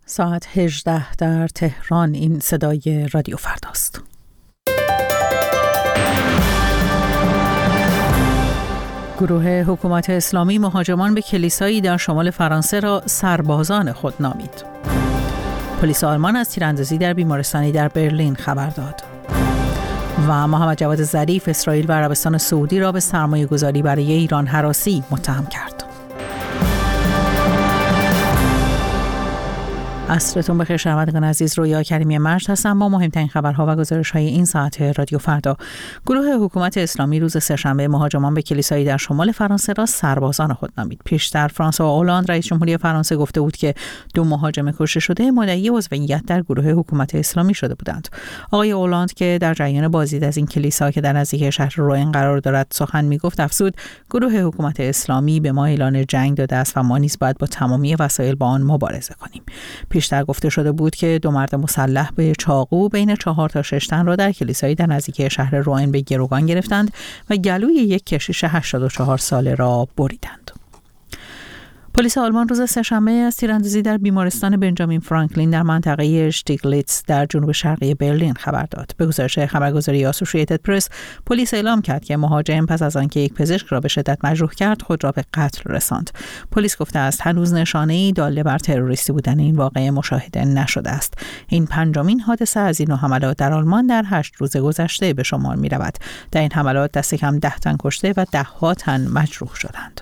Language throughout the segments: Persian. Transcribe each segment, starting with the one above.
ساعت 18 در تهران. این صدای رادیو فرداست. گروه حکومت اسلامی مهاجمان به کلیسایی در شمال فرانسه را سربازان خود نامید. پلیس آلمان از تیراندازی در بیمارستانی در برلین خبر داد. و محمد جواد ظریف اسرائیل و عربستان سعودی را به سرمایه‌گذاری برای ایران هراسی متهم کرد. عصرتون بخیر شنوندگان عزیز، رویا کریمی مرج هستم با مهمترین خبرها و گزارش‌های این ساعت رادیو فردا. گروه حکومت اسلامی روز سه‌شنبه مهاجمان به کلیسایی در شمال فرانسه را سربازان خود نامید. پیشتر فرانسوا اولند رئیس جمهوری فرانسه گفته بود که 2 مهاجم کشته شده مدعی عضویت در گروه حکومت اسلامی شده بودند. آقای اولند که در جریان بازدید از این کلیسا که در نزدیکی شهر روئن قرار دارد سخن میگفت، افزود گروه حکومت اسلامی به ما اعلان جنگ داده است و ما نیز باید با تمامی وسایل با آن مبارزه کنیم. پیشتر گفته شده بود که 2 مرد مسلح به چاقو بین 4 تا 6 تن را در کلیسایی در نزدیکی شهر روئن به گروگان گرفتند و گلوی یک کشیش 84 ساله را بریدند. پلیس آلمان روز سه‌شنبه از تیراندازی در بیمارستان بنجامین فرانکلین در منطقه شتیگلیتز در جنوب شرقی برلین خبر داد. به گزارش خبرگزاری آسوشییتد پرس، پلیس اعلام کرد که مهاجم پس از آنکه یک پزشک را به شدت مجروح کرد، خود را به قتل رساند. پلیس گفته است هنوز نشانه‌ای داله بر تروریستی بودن این واقعه مشاهده نشده است. این 5مین حادثه از این نوع حملات در آلمان در 8 روز گذشته به شمار می‌رود. در این حملات دست کم 10 تن کشته و 10 تن مجروح شدند.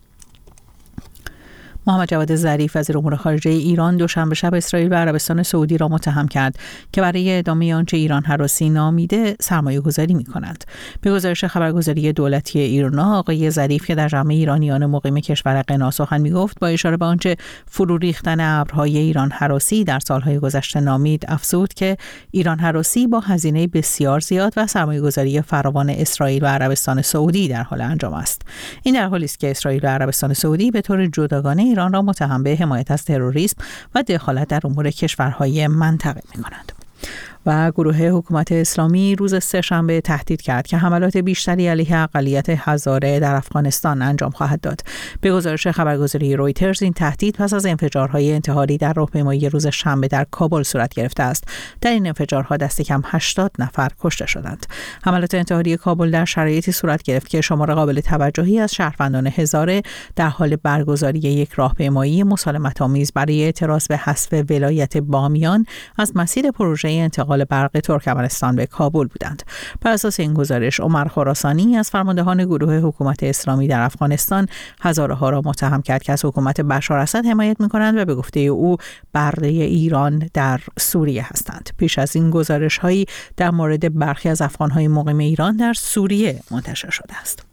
محمد جواد ظریف وزیر امور خارجه ایران دوشنبه شب اسرائیل و عربستان سعودی را متهم کرد که برای ادامه آنچه ایران هراسی نامیده سرمایه‌گذاری می‌کنند. به گزارش خبرگزاری دولتی ایرنا، آقای ظریف که در جمع ایرانیان مقیم کشور غنا سخن می‌گفت، با اشاره به آنچه فرو ریختن ابرهای ایران هراسی در سالهای گذشته نامید، افزود که ایران هراسی با هزینه بسیار زیاد و سرمایه‌گذاری فراوان اسرائیل و عربستان سعودی در حال انجام است. این در حالی است که اسرائیل و عربستان سعودی به طور جداگانه ایران را متهم به حمایت از تروریسم و دخالت در امور کشورهای منطقه می‌کنند. و گروه حکومت اسلامی روز سه‌شنبه تهدید کرد که حملات بیشتری علیه اقلیت هزاره در افغانستان انجام خواهد داد. به گزارش خبرگزاری رویترز، این تهدید پس از انفجارهای انتحاری در راهپیمایی روز شنبه در کابل صورت گرفته است. در این انفجارها دست کم 80 نفر کشته شدند. حملات انتحاری کابل در شرایطی صورت گرفت که شمار قابل توجهی از شهروندان هزاره در حال برگزاری یک راهپیمایی مسالمت‌آمیز برای اعتراض به حذف ولایت بامیان از مسیر پروژه انتقال برق ترکمنستان به کابل بودند. بر اساس این گزارش، عمر خراسانی از فرماندهان گروه حکومت اسلامی در افغانستان هزاره ها را متهم کرد که از حکومت بشار اسد حمایت می‌کنند و به گفته او برده ایران در سوریه هستند. پیش از این گزارش‌هایی در مورد برخی از افغان‌های مقیم ایران در سوریه منتشر شده است.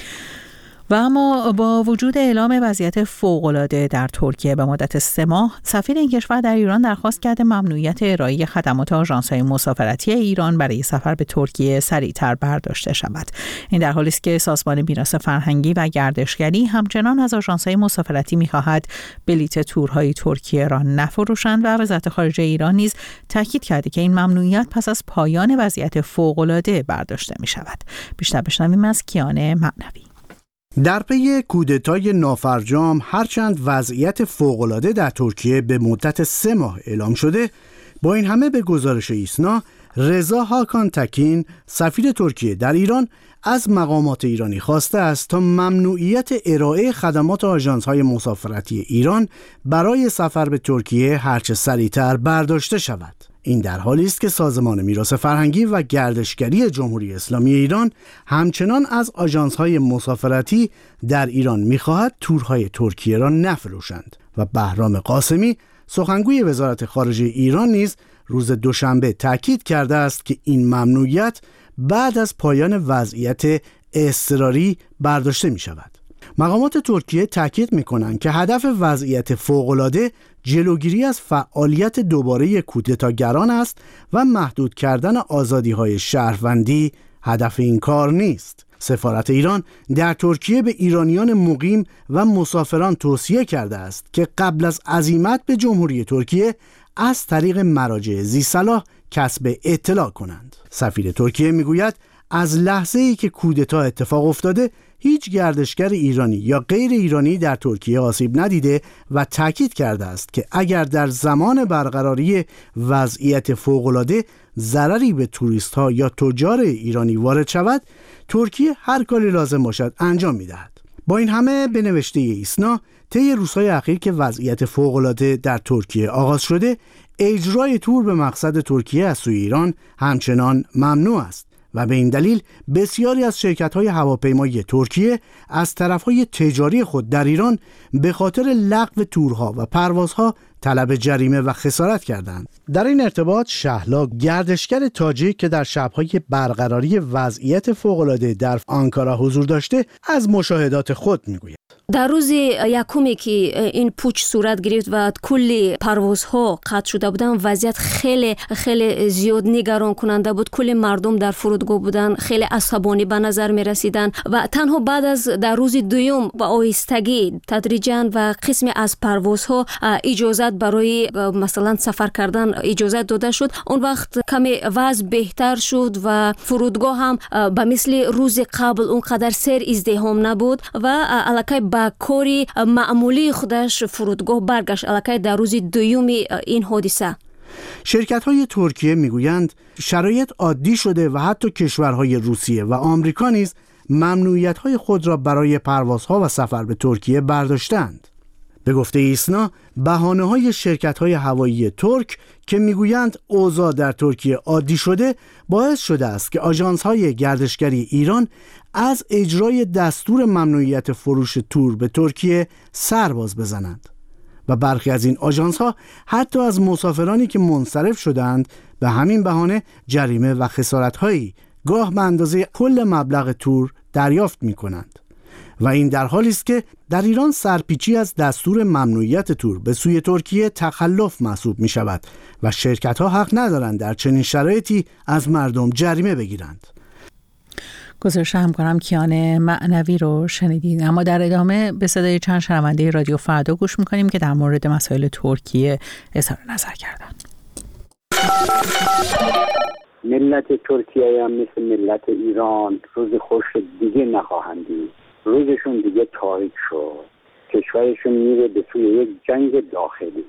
و اما با وجود اعلام وضعیت فوق‌العاده در ترکیه به مدت 3 ماه، سفیر این کشور در ایران درخواست کرده ممنوعیت ارائه خدمات آژانس‌های مسافرتی ایران برای سفر به ترکیه سریعتر برداشته شود. این در حالی است که سازمان میراث فرهنگی و گردشگری همچنان از آژانس‌های مسافرتی می‌خواهد بلیت تورهای ترکیه را نفروشند و وزارت خارجه ایران نیز تاکید کرده که این ممنوعیت پس از پایان وضعیت فوق‌العاده برداشته می‌شود. بیشتر بشنویم از کیان معنوی. در پی کودتای نافرجام، هرچند وضعیت فوق‌العاده در ترکیه به مدت 3 ماه اعلام شده، با این همه به گزارش ایسنا، رضا هاکان تکین، سفیر ترکیه در ایران، از مقامات ایرانی خواسته است تا ممنوعیت ارائه خدمات آژانس‌های مسافرتی ایران برای سفر به ترکیه هرچه سریعتر برداشته شود. این در حالی است که سازمان میراث فرهنگی و گردشگری جمهوری اسلامی ایران همچنان از آژانس‌های مسافرتی در ایران می‌خواهد تورهای ترکیه را نفروشند و بهرام قاسمی، سخنگوی وزارت خارجه ایران، نیز روز دوشنبه تاکید کرده است که این ممنوعیت بعد از پایان وضعیت اضطراری برداشته می‌شود. مقامات ترکیه تاکید می‌کنند که هدف وضعیت فوق‌العاده جلوگیری از فعالیت دوباره کودتاگران است و محدود کردن آزادی‌های شهروندی هدف این کار نیست. سفارت ایران در ترکیه به ایرانیان مقیم و مسافران توصیه کرده است که قبل از عزیمت به جمهوری ترکیه از طریق مراجع ذی‌صلاح کسب اطلاع کنند. سفیر ترکیه میگوید از لحظه‌ای که کودتا اتفاق افتاده هیچ گردشگر ایرانی یا غیر ایرانی در ترکیه آسیب ندیده و تاکید کرده است که اگر در زمان برقراری وضعیت فوق‌العاده ضرری به توریست‌ها یا تجار ایرانی وارد شود، ترکیه هر کاری لازم باشد انجام می‌دهد. با این همه به نوشته ایسنا، طی روزهای اخیر که وضعیت فوق‌العاده در ترکیه آغاز شده، اجرای تور به مقصد ترکیه از سوی ایران همچنان ممنوع است و به این دلیل بسیاری از شرکت‌های هواپیمایی ترکیه از طرف‌های تجاری خود در ایران به خاطر لغو تورها و پروازها طلب جریمه و خسارت کردند. در این ارتباط شهلا، گردشگر تاجیک که در شب‌های برقراری وضعیت فوق‌العاده در آنکارا حضور داشته، از مشاهدات خود می‌گوید. در روز یکمی که این پوچ صورت گرفت و کلی پروازها قطع شده بودن، وضعیت خیلی زیاد نگران کننده بود. کلی مردم در فرودگاه بودن، خیلی عصبانی به نظر می رسیدن و تنها بعد از در روز دوم با آهستگی تدریجاً و قسمی از پروازها اجازت برای مثلا سفر کردن اجازت داده شد. اون وقت کمی وضع بهتر شد و فرودگاه هم به مثل روز قبل اونقدر سر ازدحام نبود و الکی با کاری معمولی خودش فرودگاه برگشت الکی در روز دوم این حادثه. شرکت‌های ترکیه میگویند شرایط عادی شده و حتی کشورهای روسیه و آمریکا نیز ممنوعیت‌های خود را برای پروازها و سفر به ترکیه برداشتند. به گفته ایسنا، بهانه‌های شرکت‌های هوایی ترک که میگویند اوضاع در ترکیه عادی شده باعث شده است که آژانس‌های گردشگری ایران از اجرای دستور ممنوعیت فروش تور به ترکیه سر باز بزنند و برخی از این آژانس‌ها حتی از مسافرانی که منصرف شدند به همین بهانه جریمه و خسارت‌هایی گاه به اندازه کل مبلغ تور دریافت می‌کنند. و این در حالی است که در ایران سرپیچی از دستور ممنوعیت تور به سوی ترکیه تخلف محسوب می شود و شرکت‌ها حق ندارند در چنین شرایطی از مردم جریمه بگیرند. گزارش همکارم کیان معنوی رو شنیدین. اما در ادامه به صدای چند شنونده رادیو فردا گوش می‌کنیم که در مورد مسائل ترکیه اظهار نظر کردند. ملت ترکیه هم مثل ملت ایران روز خوش دیگه نخواهند دید. روزشون دیگه تاریک شد. کشورشون میره به سوی یک جنگ داخلی.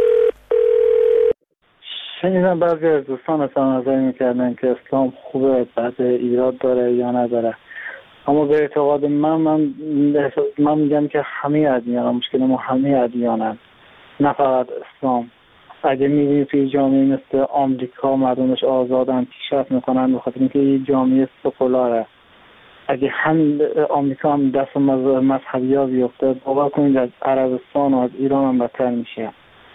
شنیدم بعضی از دوستان اصلا نظر میکردن که اسلام خوبه، بعد ایراد داره یا نداره. اما به اعتقاد من میگم که همه ادیان، مشکل ما همه ادیانن، نه فقط اسلام. اگه میبینید توی جامعه مثل آمریکا مردمش آزادن، پیشرفت میکنن به خاطر اینکه یه جامعه سکولاره. اگه هم آمریکا هم دست مذهبی ها بیفته، باور کنید از عربستان و از ایران هم بدتر میشه.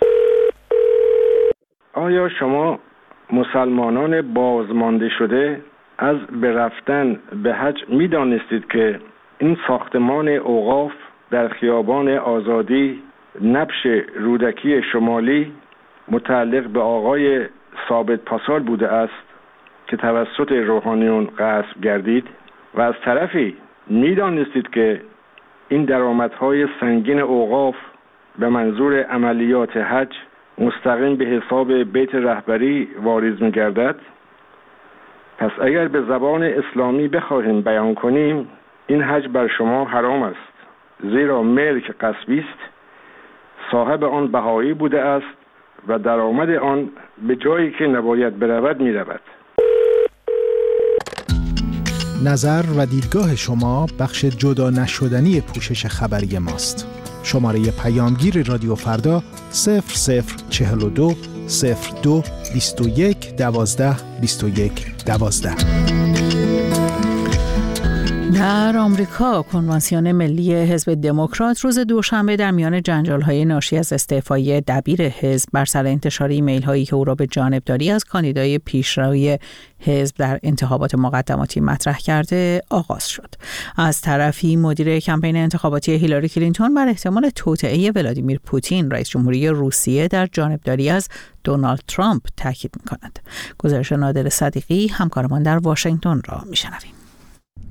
آیا شما مسلمانان بازمانده شده از برفتن به حج میدانستید که این ساختمان اوقاف در خیابان آزادی نبش رودکی شمالی متعلق به آقای ثابت پاسال بوده است که توسط روحانیون غصب گردید؟ و از طرفی میدانستید که این درآمدهای سنگین اوقاف به منظور عملیات حج مستقیم به حساب بیت رهبری واریز می‌گردد؟ پس اگر به زبان اسلامی بخواهیم بیان کنیم، این حج بر شما حرام است، زیرا ملک غصبی است، صاحب آن بهایی بوده است و درآمد آن به جایی که نباید برود می‌رود. نظر و دیدگاه شما بخش جدا نشدنی پوشش خبری ماست. شماره پیامگیر رادیو فردا 0042 02 21 12 21 12. در آمریکا کنوانسیون ملی حزب دموکرات روز دوشنبه در میان جنجال‌های ناشی از استعفای دبیر حزب بر سر انتشار ایمیل‌هایی که او را به جانبداری از کاندیدای پیشروی حزب در انتخابات مقدماتی مطرح کرده آغاز شد. از طرفی مدیر کمپین انتخاباتی هیلاری کلینتون بر احتمال توطئه ولادیمیر پوتین رئیس جمهوری روسیه در جانبداری از دونالد ترامپ تاکید می‌کند. گزارش نادر صدیقی همکارمان در واشنگتن را می‌شنویم.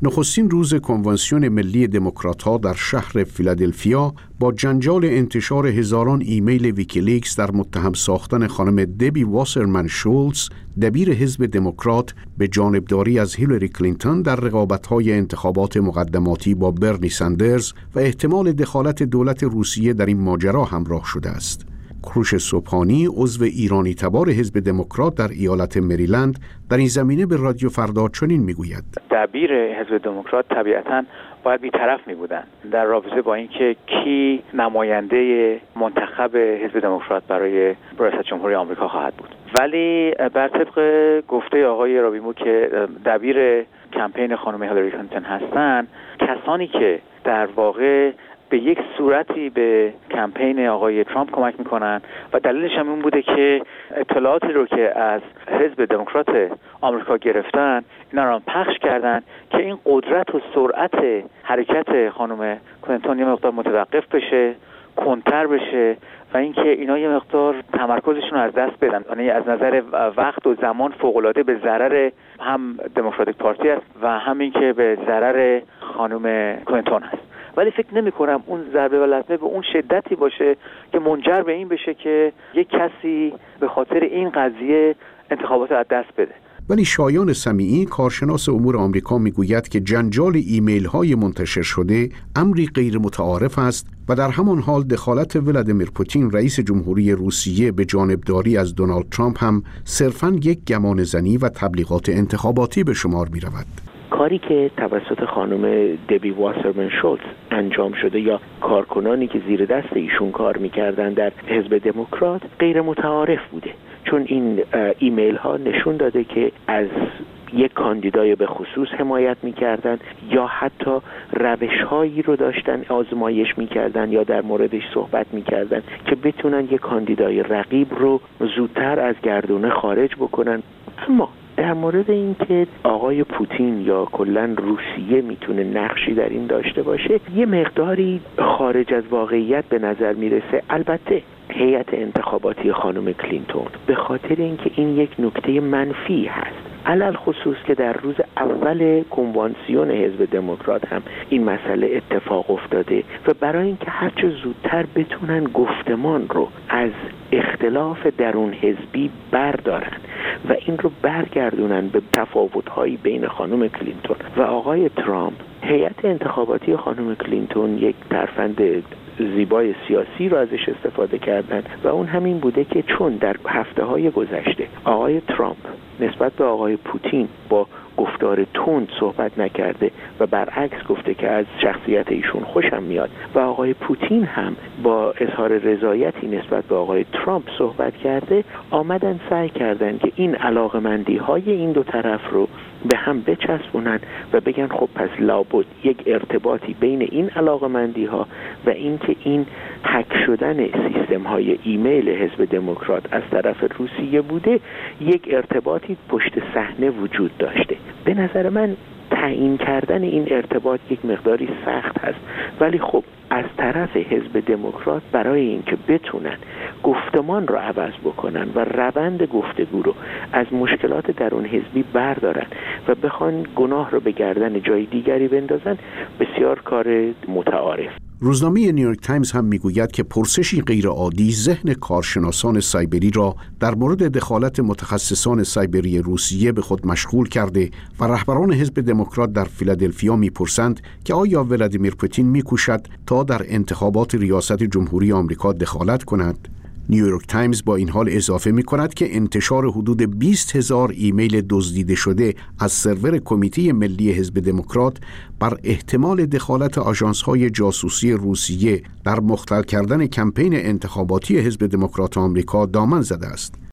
نخستین روز کنوانسیون ملی دموکرات‌ها در شهر فیلادلفیا با جنجال انتشار هزاران ایمیل ویکیلیکس در متهم ساختن خانم دبی واسرمن شولتز، دبیر حزب دموکرات، به جانبداری از هیلاری کلینتون در رقابت‌های انتخابات مقدماتی با برنی ساندرز و احتمال دخالت دولت روسیه در این ماجرا همراه شده است. کروش صبحانی، عضو ایرانی تبار حزب دموکرات در ایالت مریلند، در این زمینه به رادیو فردا چنین میگوید: دبیر حزب دموکرات طبیعتاً باید بی‌طرف می‌بودن در رابطه با اینکه کی نماینده منتخب حزب دموکرات برای ریاست جمهوری آمریکا خواهد بود. ولی بر طبق گفته آقای رابیمو که دبیر کمپین خانم هیلاری کلینتون هستن، کسانی که در واقع به یک صورتی به کمپین آقای ترامپ کمک میکنن و دلیلش هم این بوده که اطلاعاتی رو که از حزب دموکرات آمریکا گرفتن اینا رو پخش کردن که این قدرت و سرعت حرکت خانم کلینتون یه مقدار متوقف بشه، کندتر بشه و اینکه اینا یه مقدار تمرکزشون رو از دست بدن. یعنی از نظر وقت و زمان فوق‌العاده به ضرر هم دموکراتیک پارتی است و همین که به ضرر خانم کلینتون است. ولی فکر نمی کنم اون ضربه و لطمه به اون شدتی باشه که منجر به این بشه که یک کسی به خاطر این قضیه انتخابات از دست بده. ولی شایان سمیعی، کارشناس امور آمریکا، میگوید که جنجال ایمیل های منتشر شده امری غیر متعارف است و در همان حال دخالت ولادیمیر پوتین رئیس جمهوری روسیه به جانبداری از دونالد ترامپ هم صرفاً یک گمان زنی و تبلیغات انتخاباتی به شمار می رود. کاری که توسط خانم دبی واسرمن شولتز انجام شده یا کارکنانی که زیر دست ایشون کار میکردن در حزب دموکرات غیر متعارف بوده، چون این ایمیل ها نشون داده که از یک کاندیدای به خصوص حمایت میکردن یا حتی روش هایی رو داشتن آزمایش میکردن یا در موردش صحبت میکردن که بتونن یک کاندیدای رقیب رو زودتر از گردونه خارج بکنن. اما در مورد اینکه آقای پوتین یا کلاً روسیه میتونه نقشی در این داشته باشه، یه مقداری خارج از واقعیت به نظر میرسه. البته هیئت انتخاباتی خانم کلینتون به خاطر اینکه این یک نکته منفی هست، علل خصوص که در روز اول کنوانسیون حزب دموکرات هم این مسئله اتفاق افتاده و برای اینکه هرچه زودتر بتونن گفتمان رو از اختلاف درون حزبی بردارن و این رو برگردونن به تفاوت‌هایی بین خانم کلینتون و آقای ترامپ، هیئت انتخاباتی خانم کلینتون یک ترفند زیبای سیاسی رو ازش استفاده کردن و اون همین بوده که چون در هفته‌های گذشته آقای ترامپ نسبت به آقای پوتین با گفتار تند صحبت نکرده و برعکس گفته که از شخصیت ایشون خوشم میاد و آقای پوتین هم با اظهار رضایتی نسبت به آقای ترامپ صحبت کرده، آمدن سعی کردن که این علاقمندی‌های این دو طرف رو به هم بچسبونن و بگن خب پس لابد یک ارتباطی بین این علاقمندی‌ها و اینکه این هک شدن سیستم‌های ایمیل حزب دموکرات از طرف روسیه بوده، یک ارتباطی پشت صحنه وجود داشته. به نظر من تعیین کردن این ارتباط یک مقداری سخت هست، ولی خب از طرف حزب دموکرات برای اینکه بتونن گفتمان رو عوض بکنن و روند گفتگو رو از مشکلات درون حزبی بردارن و بخوان گناه رو به گردن جای دیگری بندازن، بسیار کار متعارف. روزنامه نیویورک تایمز هم میگوید که پرسشی غیرعادی ذهن کارشناسان سایبری را در مورد دخالت متخصصان سایبری روسیه به خود مشغول کرده و رهبران حزب دموکرات در فیلادلفیا میپرسند که آیا ولادیمیر پوتین میکوشد تا در انتخابات ریاست جمهوری آمریکا دخالت کند؟ نیویورک تایمز با این حال اضافه می کند که انتشار حدود 20,000 ایمیل دزدیده شده از سرور کمیته ملی حزب دموکرات بر احتمال دخالت آژانس‌های جاسوسی روسیه در مختل کردن کمپین انتخاباتی حزب دموکرات آمریکا دامن زده است.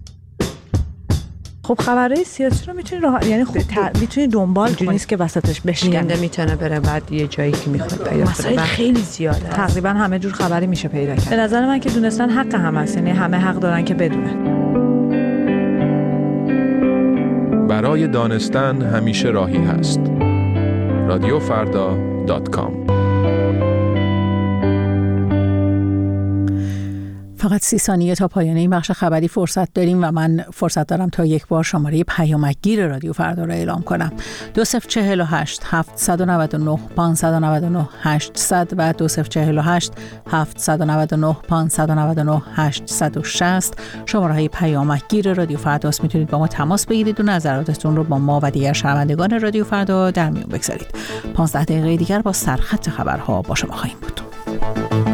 خب خبرهای سیاسی رو میتونی یعنی میتونی دنبال کنی، نیست که وسطش بشکنه، میتونه بره بعد یه جایی که میخواد پیدا کنه. مسائل خیلی زیاده، تقریبا همه جور خبری میشه پیدا کرد. به نظر من که دونستن حق همه است، یعنی همه حق دارن که بدونن. برای دانستن همیشه راهی هست. radiofarda.com فقط 30 ثانیه تا پایان این بخش خبری فرصت داریم و من فرصت دارم تا یک بار شماره پیامکگیر رادیو فردا را اعلام کنم. 2048 799 599 800 و 2048 799 599 860 شماره های پیامکگیر رادیو فردا است. میتونید با ما تماس بگیرید و نظراتتون رو با ما و دیگر شنوندگان رادیو فردا در میون بگذارید. 15 دقیقه دیگر با سرخط خبرها با شما خواهیم بود.